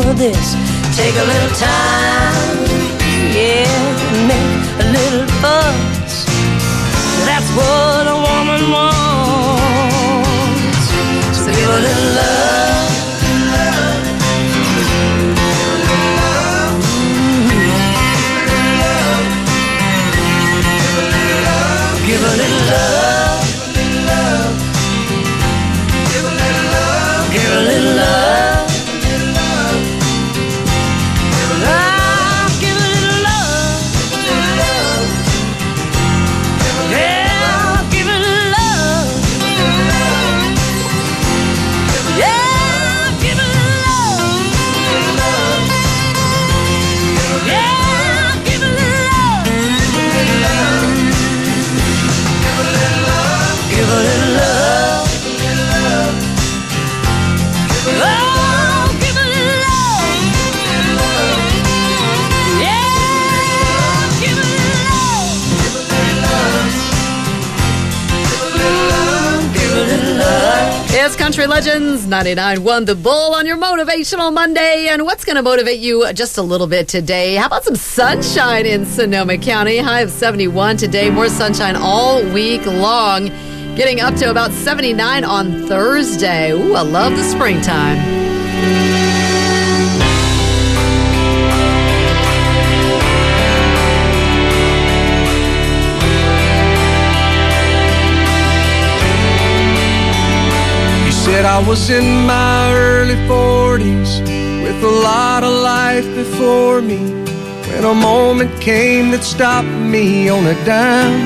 of this. Take a little time, yeah, make a little fuss. That's what a woman wants. So give a little love. Give a little love. Give a little love. Give a little love. It's Country Legends 99.1 The Bull on your Motivational Monday. And what's going to motivate you just a little bit today? How about some sunshine in Sonoma County? High of 71 today. More sunshine all week long. Getting up to about 79 on Thursday. Ooh, I love the springtime. Said I was in my early 40s with a lot of life before me, when a moment came that stopped me on a dime.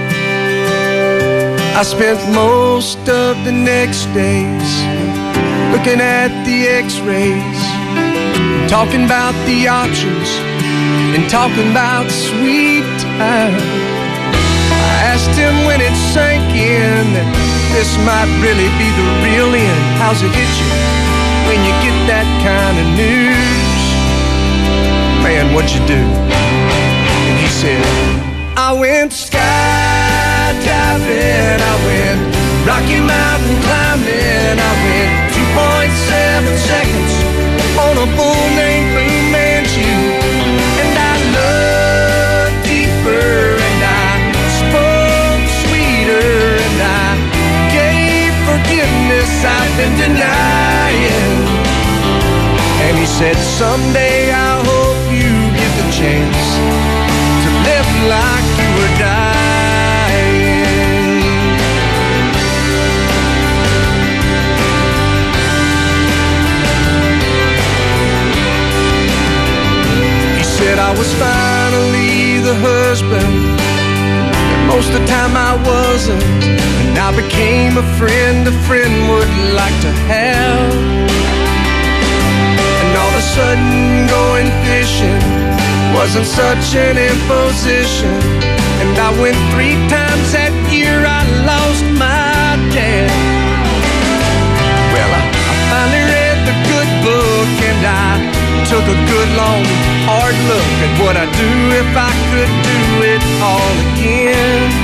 I spent most of the next days looking at the x-rays, talking about the options and talking about sweet time. I asked him when it sank in that this might really be the real end. How's it hit you when you get that kind of news? Man, what'd you do? And he said, I went skydiving, I went Rocky Mountain climbing, I went 2.7 seconds on a bull named Fu Manchu. And I looked deeper and I spoke sweeter and I forgiveness I've been denying. And he said, someday I hope you get the chance to live like you were dying. He said I was finally the husband, and most of the time I wasn't. And I became a friend would like to have. And all of a sudden going fishing wasn't such an imposition. And I went 3 times that year, I lost my dad. Well, I finally read the good book and I took a good long hard look at what I'd do if I could do it all again.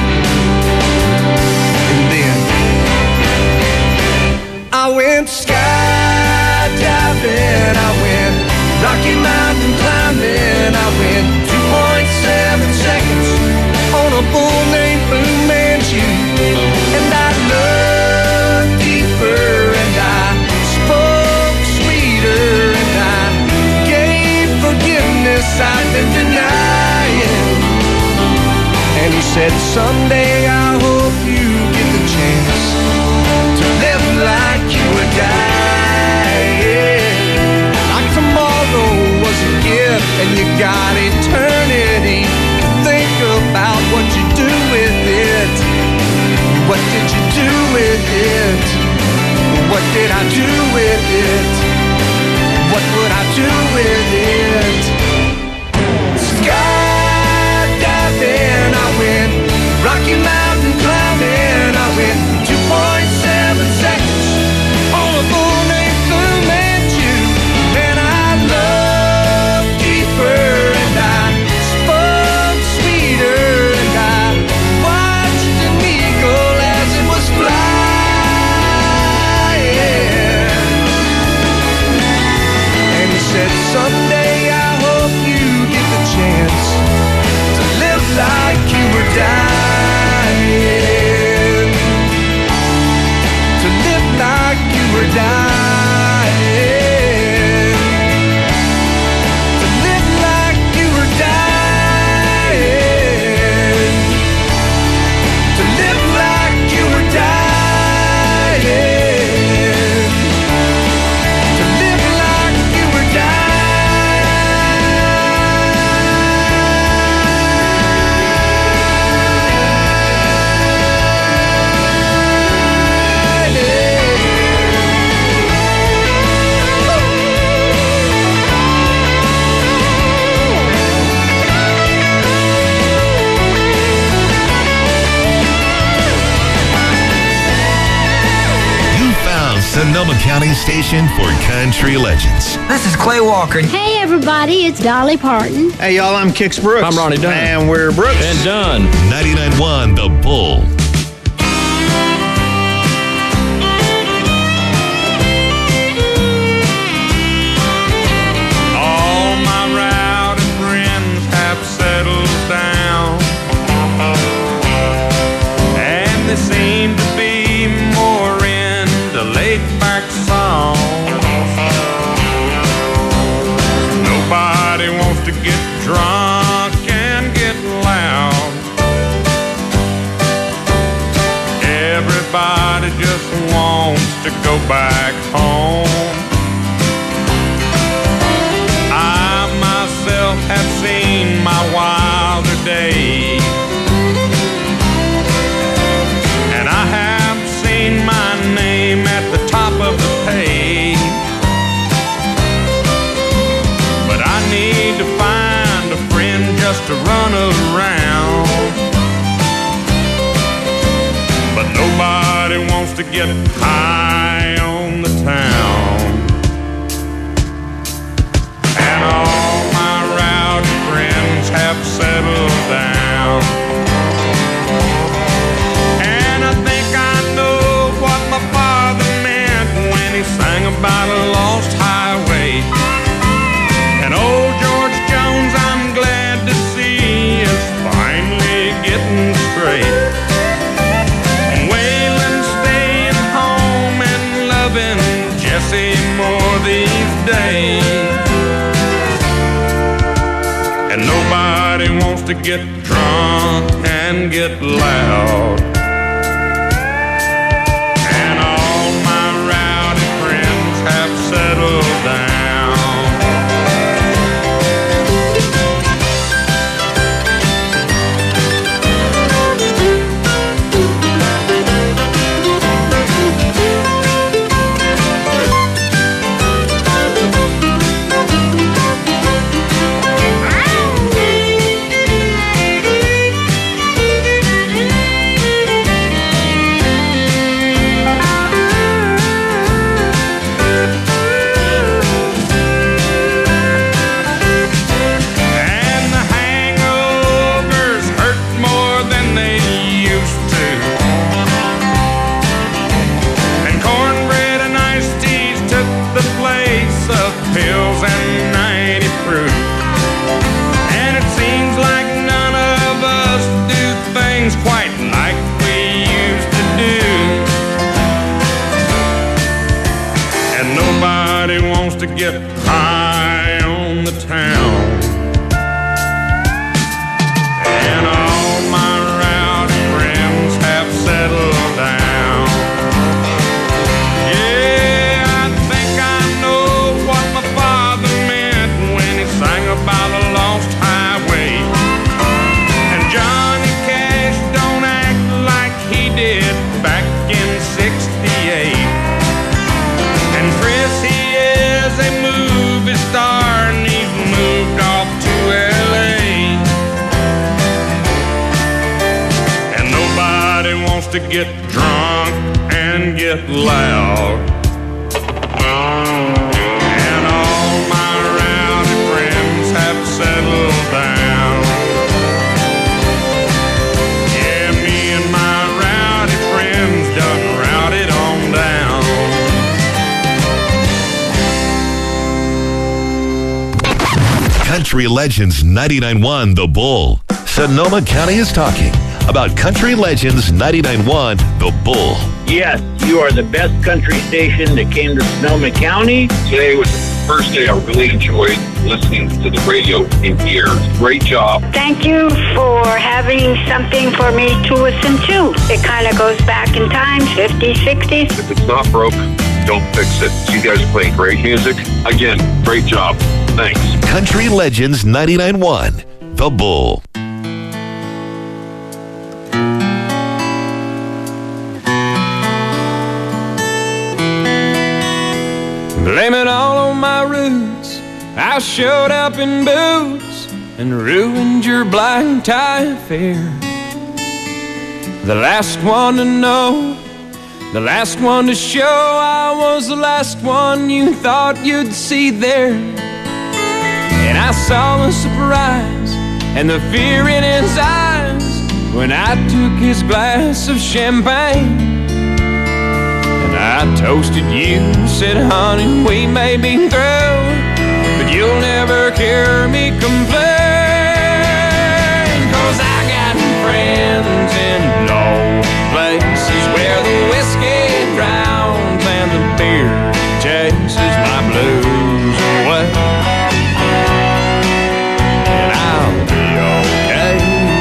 I went skydiving, I went Rocky Mountain climbing, I went 2.7 seconds on a bull named Fu Manchu. And I looked deeper and I spoke sweeter and I gave forgiveness I've been denying. And he said, someday I hope you get the chance to live like you were dying. Like tomorrow was a gift and you got eternity to think about what you do with it. What did you do with it? What did I do with it? What would I do with it? Skydiving, I went Rocky Mountain climbing, I went 2.7 seconds on a bull named Fu Manchu. And I looked deeper and I spoke sweeter and I watched an eagle as it was flying. And he said, Sonoma County station for country legends. This is Clay Walker. Hey, everybody, it's Dolly Parton. Hey, y'all, I'm Kix Brooks. I'm Ronnie Dunn. And we're Brooks. And Dunn. 99.1 The Bull. All my rowdy friends have settled down, and they seem to be more into laid-back songs. Nobody wants to get drunk and get loud. Everybody just wants to go back home. I myself have seen my wilder days, and I have seen my name at the top of the page. But I need to find a friend just to run around. But nobody wants to get high on the town. And all my rowdy friends have settled down. And I think I know what my father meant when he sang about a lost highway. And old George Jones, I'm glad to see, is finally getting straight. And Waylon's staying home and loving Jesse more these days. And nobody wants to get drunk and get loud. And all my rowdy friends have settled down. And the hangovers hurt more than they used to. And cornbread and iced teas took the place of pills and 90 proof. And it seems like none of us do things quite like we used to do. And nobody wants to get high on the town. And all my rowdy friends have settled down. Yeah, I think I know what my father meant when he sang about a lost highway. And Johnny Cash don't act like he did back in '68. And Chris, he is a movie star and he's moved off to L.A. And nobody wants to get drunk and get loud. And all my rowdy friends have settled down. Yeah, me and my rowdy friends done routed on down. Country Legends 99.1 The Bull. Sonoma County is talking about Country Legends 99.1 The Bull. Yes, you are the best country station that came to Sonoma County. Today was the first day I really enjoyed listening to the radio in here. Great job. Thank you for having something for me to listen to. It kind of goes back in time, 50s, 60s. If it's not broke, don't fix it. You guys are playing great music. Again, great job. Thanks. Country Legends 99.1 The Bull. Blame it all on my roots. I showed up in boots and ruined your black tie affair. The last one to know The last one to show I was the last one you thought you'd see there. And I saw the surprise and the fear in his eyes when I took his glass of champagne. And I toasted you, said, honey, we may be through, but you'll never hear me complain. 'Cause I got friends in low places where the whiskey drowns and the beer chases my blues away. And I'll be okay.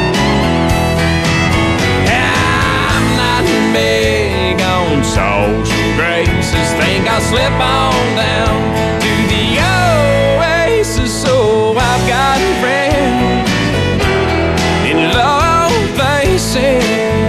I'm not big on social graces. Think I'll slip on down to the oasis. So I've got friends in low places.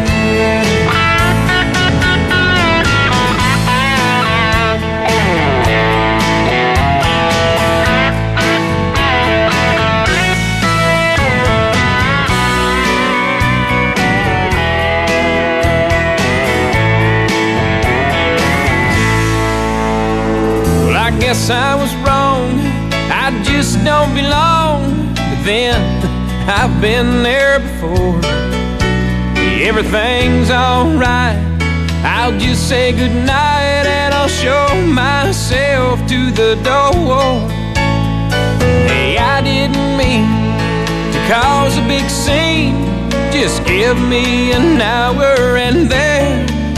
I guess I was wrong, I just don't belong. But then, I've been there before. Everything's alright, I'll just say goodnight and I'll show myself to the door. Hey, I didn't mean to cause a big scene. Just give me an hour and then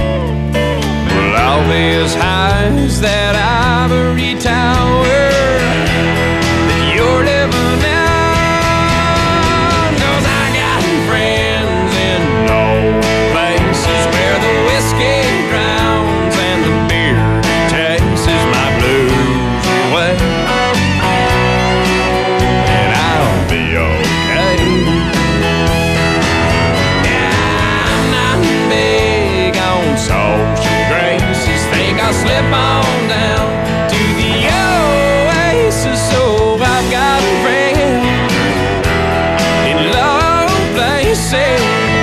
all these highs that ivory tower that you're living on. 'Cause I got friends in low places where the whiskey drowns and the beer chases my blues away. And I'll be okay. Yeah, I'm not big on social graces. Think I'll slip on down to the oasis. So I've got friends in low places.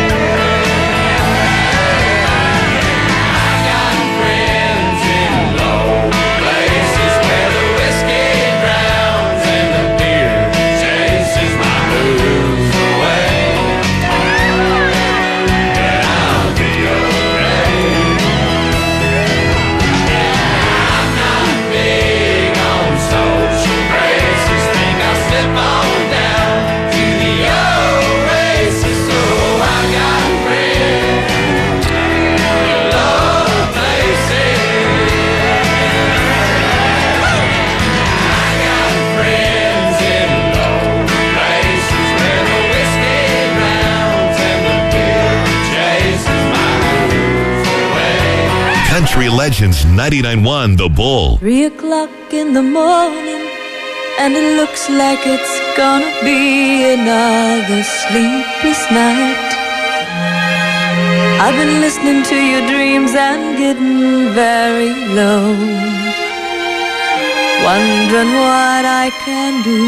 I've got friends in low places where the whiskey drowns and the beer chases my blues away. And I'll be okay. Social graces, think I'll slip on down to the oasis. So I got friends in low places. I got friends in low places where the whiskey drowns and the beer chases my blues away. Country Legends 99.1 The Bull. 3 o'clock in the morning, and it looks like it's gonna be another sleepless night. I've been listening to your dreams and getting very low, wondering what I can do.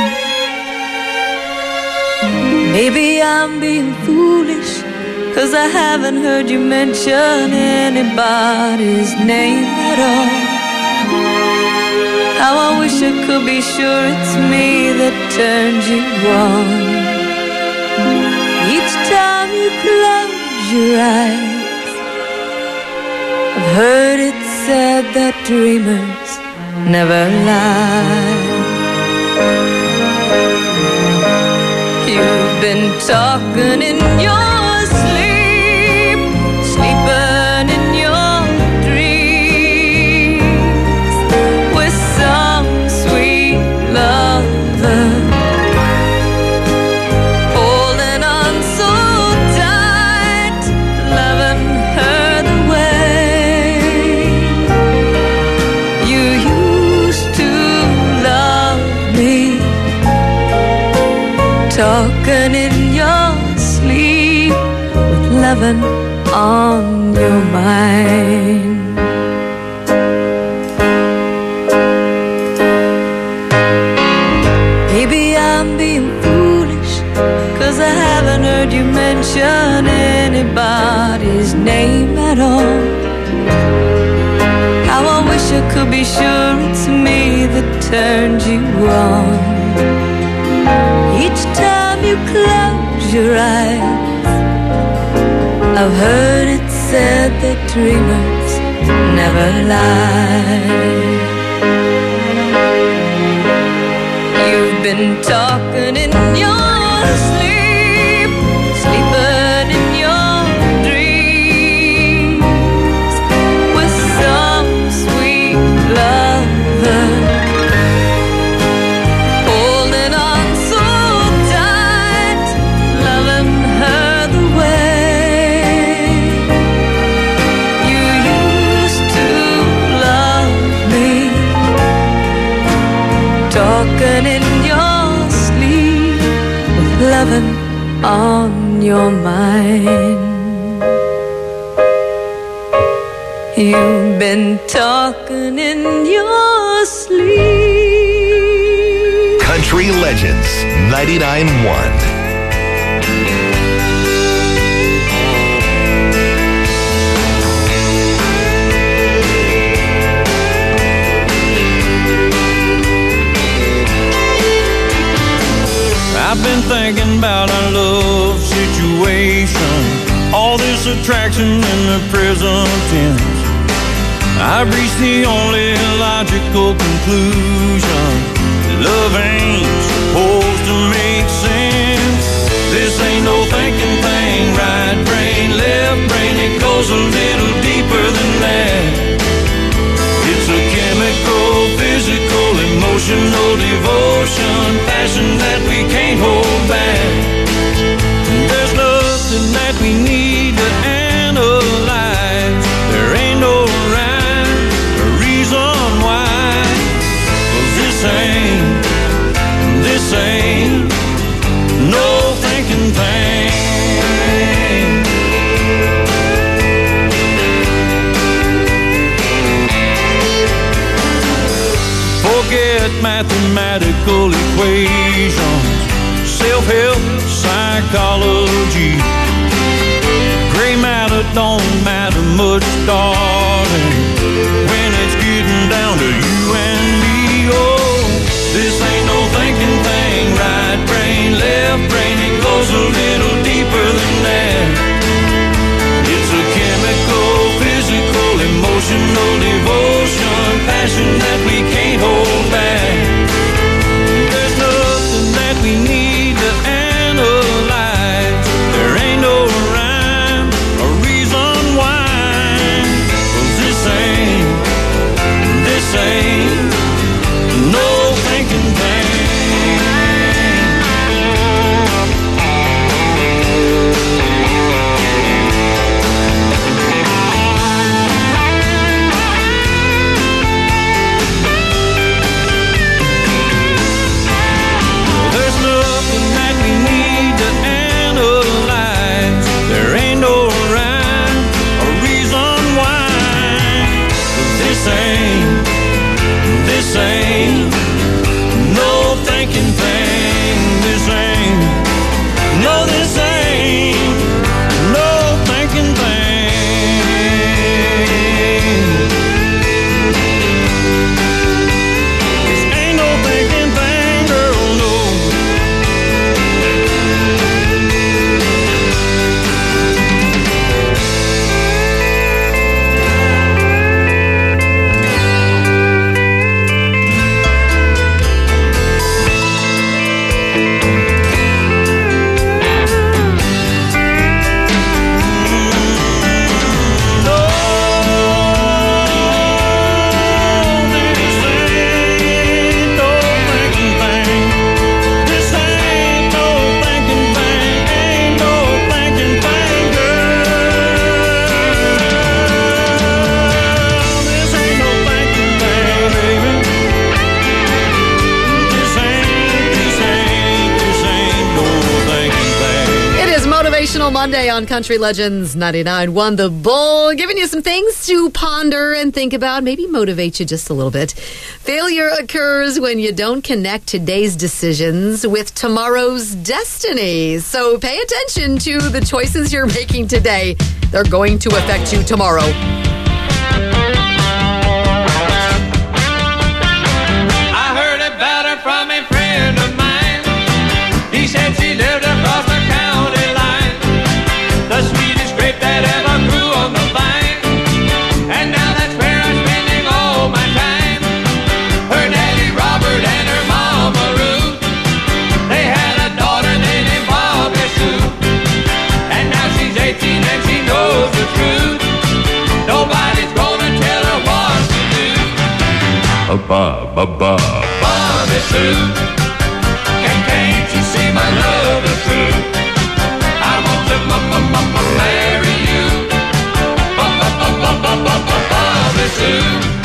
Maybe I'm being foolish, 'cause I haven't heard you mention anybody's name at all. How I wish I could be sure it's me that turns you on. Each time you close your eyes, I've heard it said that dreamers never lie. You've been talking in your sleep, sleeping in your dreams with some sweet lover, holding on so tight, loving her the way you used to love me. Talking in your sleep with loving on your mind. Maybe I'm being foolish, 'cause I haven't heard you mention anybody's name at all. you could be sure it's me that turned you on. Each time you close your eyes, I've heard it said that dreamers never lie. You've been talking in your sleep, sleeping in your dreams with some sweet lover, holding on so tight, loving her the way you used to love me, talking in your sleep with loving on your mind. You've been talking in your sleep. Country Legends 99.1. I've been thinking about our love situation, all this attraction in the present tense. I've reached the only logical conclusion: love ain't supposed to make sense. This ain't no thinking thing, right brain, left brain, it goes a little deeper than that. It's a chemical, physical, emotional devotion, passion that we can't hold back. There's nothing that we need to analyze. There ain't no rhyme or reason why. 'Cause this ain't no thinking thing. Forget mathematical equations, self-help, psychology. Gray matter don't matter much, darling, when it's getting down to you and me. Oh, this ain't no thinking thing, right brain, left brain, it goes a little deeper than that. It's a chemical, physical, emotional devotion, passion that we can't hold back. There's nothing that we need to analyze. There ain't no rhyme or reason why. 'Cause this ain't no thinking thing. There's nothing that we need to analyze. There ain't no rhyme or reason why. 'Cause this ain't no thinking thing. This ain't no thinking thing. This ain't no thinking thing, girl, no. Motivational Monday on Country Legends 99.1 The Bull, giving you some things to ponder and think about, maybe motivate you just a little bit. Failure occurs when you don't connect today's decisions with tomorrow's destiny. So pay attention to the choices you're making today. They're going to affect you tomorrow. Bobby Sue, can't you see my love is true? I want to marry you, Bobby Sue.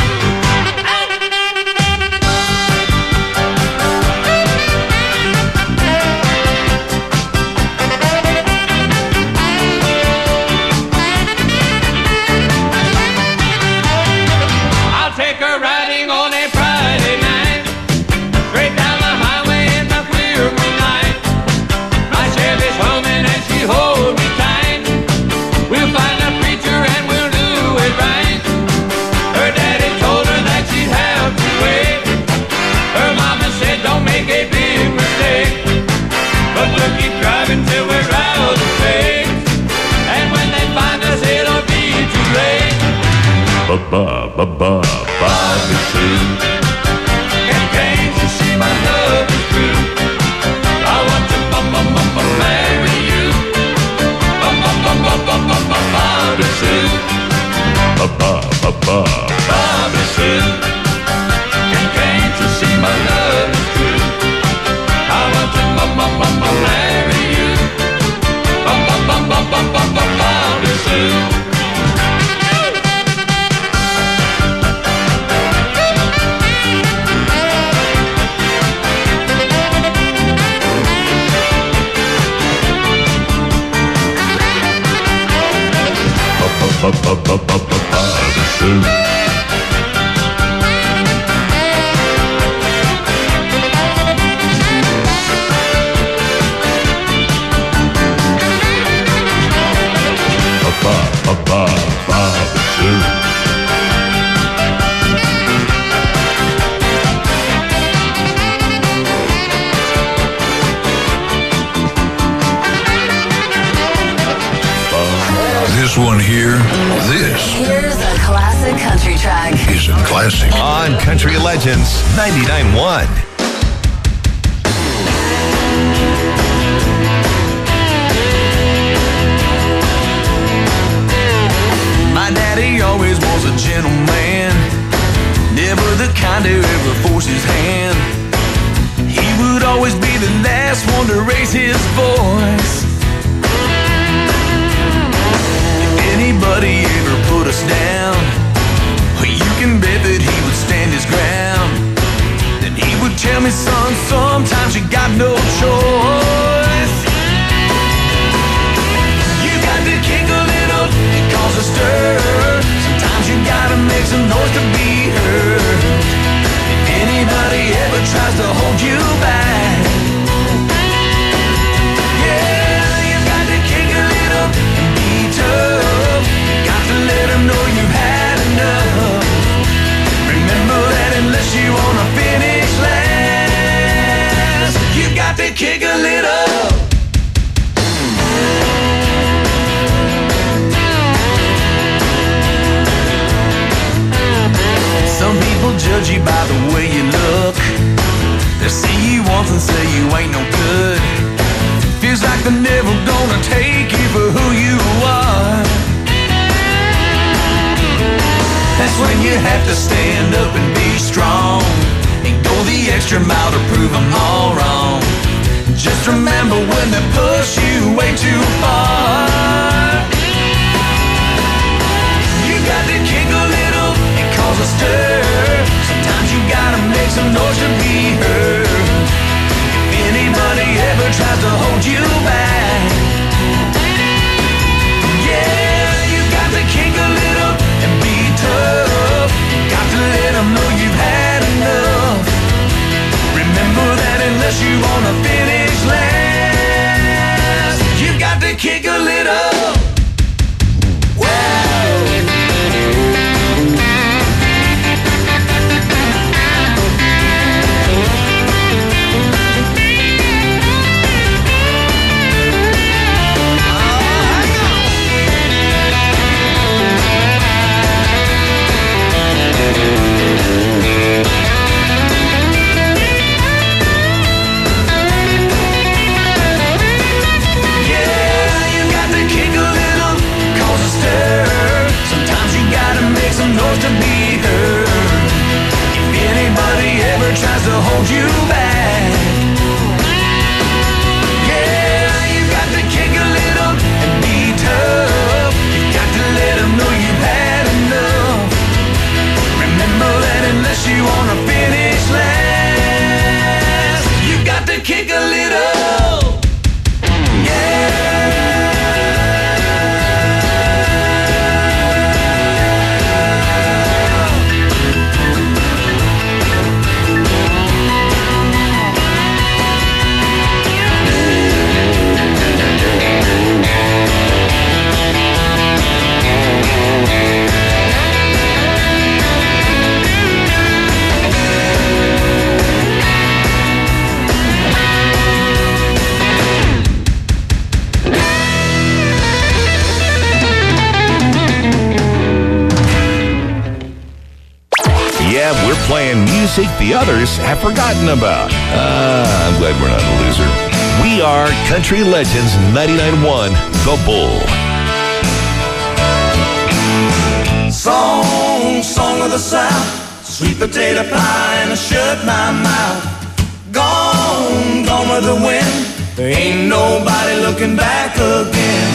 Bobby Sue, can't you see my love is true? I want to marry you, Bobby Sue, Bobby Sue, can't you see my love is true? I want to marry you, Bobby Sue. Bobby Sue. Bobby Sue. This one here, Here's a classic country track. is a classic. On Country Legends 99.1. My daddy always was a gentleman, never the kind to ever force his hand. He would always be the last one to raise his voice. Anybody ever put us down, well, you can bet that he would stand his ground. Then he would tell me, son, sometimes you got no choice. You got to kick a little and cause a stir. Sometimes you gotta make some noise to be heard. If anybody ever tries to hold you back, yeah, you got to kick a little and be tough. Let them know you've had enough. Remember that unless you wanna finish last, you got to kick a little. Some people judge you by the way you look. They see you once and say you ain't no good. Feels like they're never gonna take you for who you are. That's when you have to stand up and be strong and go the extra mile to prove them all wrong. Just remember when they push you way too far, you got to kick a little and cause a stir. Sometimes you gotta make some noise to be heard. If anybody ever tries to hold you back, yeah, you got to kick a little and be tough. Got to let them know you've had enough. Remember that unless you wanna finish last, you got to kick a little. Yeah, we're playing music the others have forgotten about. I'm glad we're not a loser. We are Country Legends 99.1 The Bull. Song of the South, sweet potato pie and I shut my mouth. Gone with the wind, there ain't nobody looking back again.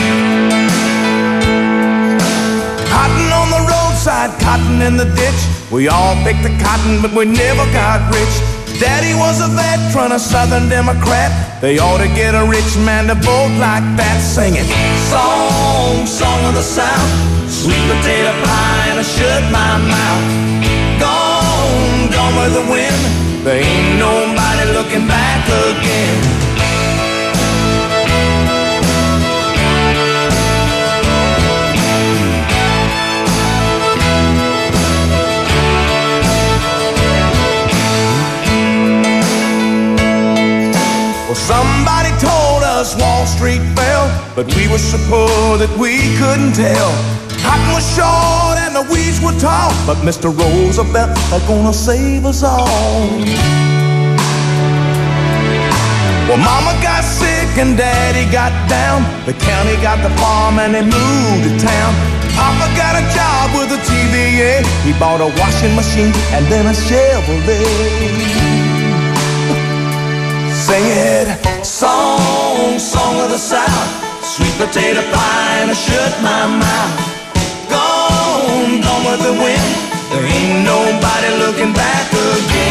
Cotton on the roadside, cotton in the ditch. We all picked the cotton, but we never got rich. Daddy was a veteran, a Southern Democrat. They ought to get a rich man to vote like that, singing song of the South, sweet potato pie and I shut my mouth. Gone with the wind, there ain't nobody looking back again. Well, somebody told us Wall Street fell, but we were so poor that we couldn't tell. Cotton was short and the weeds were tall, but Mr. Roosevelt is gonna save us all. Well, Mama got sick and Daddy got down. The county got the farm and they moved to town. Papa got a job with a TVA. He bought a washing machine and then a Chevrolet. Sing it, song of the South, sweet potato pie and I shut my mouth. Gone with the wind, there ain't nobody looking back again.